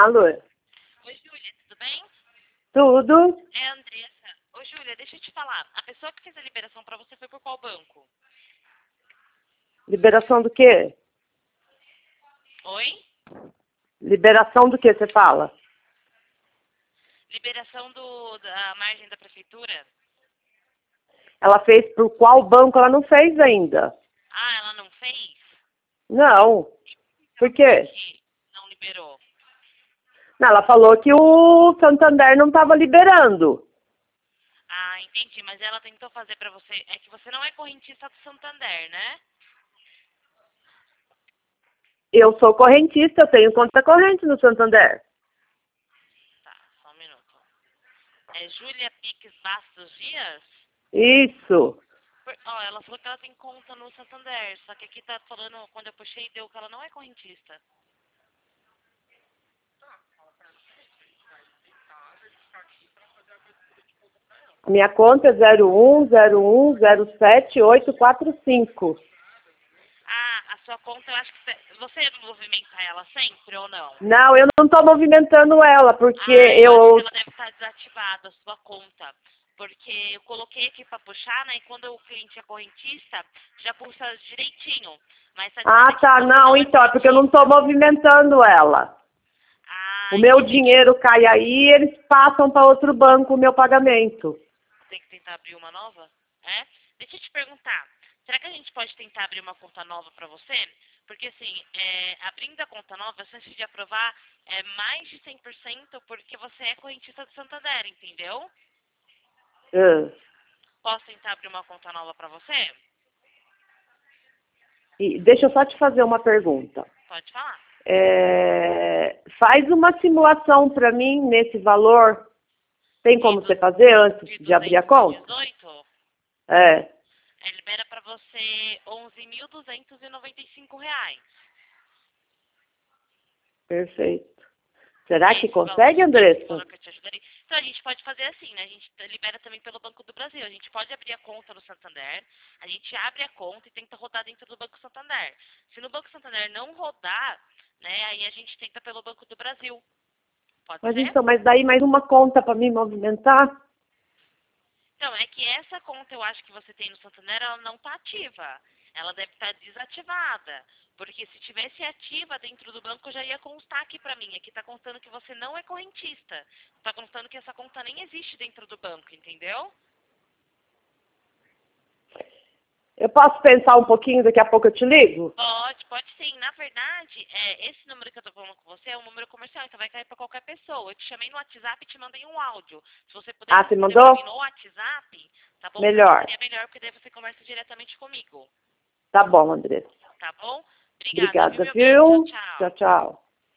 Alô? Oi, Júlia, tudo bem? Tudo? É a Andressa. Ô, Júlia, deixa eu te falar. A pessoa que fez a liberação pra você foi por qual banco? Liberação do quê? Oi? Liberação do que você fala? Liberação da margem da prefeitura? Ela fez por qual banco? Ela não fez ainda. Ah, ela não fez? Não. Por Por quê? que não liberou? Não, ela falou que o Santander não estava liberando. Ah, entendi. Mas ela tentou fazer pra você... É que você não é correntista do Santander, né? Eu sou correntista, eu tenho conta corrente no Santander. Tá, só um minuto. É Júlia Piques Bastos Dias? Isso. Ó, ela falou que ela tem conta no Santander. Só que aqui tá falando, quando eu puxei, deu que ela não é correntista. Minha conta é 0101078845. Ah, a sua conta, eu acho que você movimenta ela sempre ou não? Não, eu não estou movimentando ela, porque Ah, eu acho que eu... ela deve estar desativada, a sua conta. Porque eu coloquei aqui para puxar, né? E quando o cliente é correntista, já puxa direitinho. Mas tá Ah, dizendo aqui que tá. você Não, não é então, é porque eu não estou correntista. movimentando ela. O Ah, meu entendi. dinheiro cai aí e eles passam para outro banco o meu pagamento. Tem que tentar abrir uma nova? É? Deixa eu te perguntar. Será que a gente pode tentar abrir uma conta nova para você? Porque, assim, abrindo a conta nova, a chance de aprovar é mais de 100% porque você é correntista do Santander, entendeu? Ah. Posso tentar abrir uma conta nova para você? E deixa eu só te fazer uma pergunta. Pode falar. Faz uma simulação para mim nesse valor. Tem De, como você fazer antes de de abrir a conta? 218, É, libera para você R$ 11.295. perfeito. Será que Esse consegue, Andressa? valor que eu te ajudaria. Então a gente pode fazer assim, né? A gente libera também pelo Banco do Brasil. A gente pode abrir a conta no Santander, a gente abre a conta e tenta rodar dentro do Banco Santander. Se no Banco Santander não rodar, né, aí a gente tenta pelo Banco do Brasil. Pode Mas ser? então, mas daí mais uma conta para me movimentar? Então, é que essa conta eu acho que você tem no Santander, ela não está ativa. Ela deve estar desativada. Porque se tivesse ativa dentro do banco, já ia constar aqui para mim. Aqui está constando que você não é correntista. Está constando que essa conta nem existe dentro do banco, entendeu? Eu posso pensar um pouquinho, daqui a pouco eu te ligo? Pode sim. Na verdade, esse número que eu tô falando com você é um número comercial, então vai cair para qualquer pessoa. Eu te chamei no WhatsApp e te mandei um áudio. Se você puder Ah, você responder para mim mandou? no WhatsApp, tá bom? Para mim Melhor. seria melhor, porque daí você conversa diretamente comigo. Tá bom, Andressa. Tá bom? Obrigada, viu, Obrigada, meu bem? Tchau, viu? Tchau, tchau. tchau.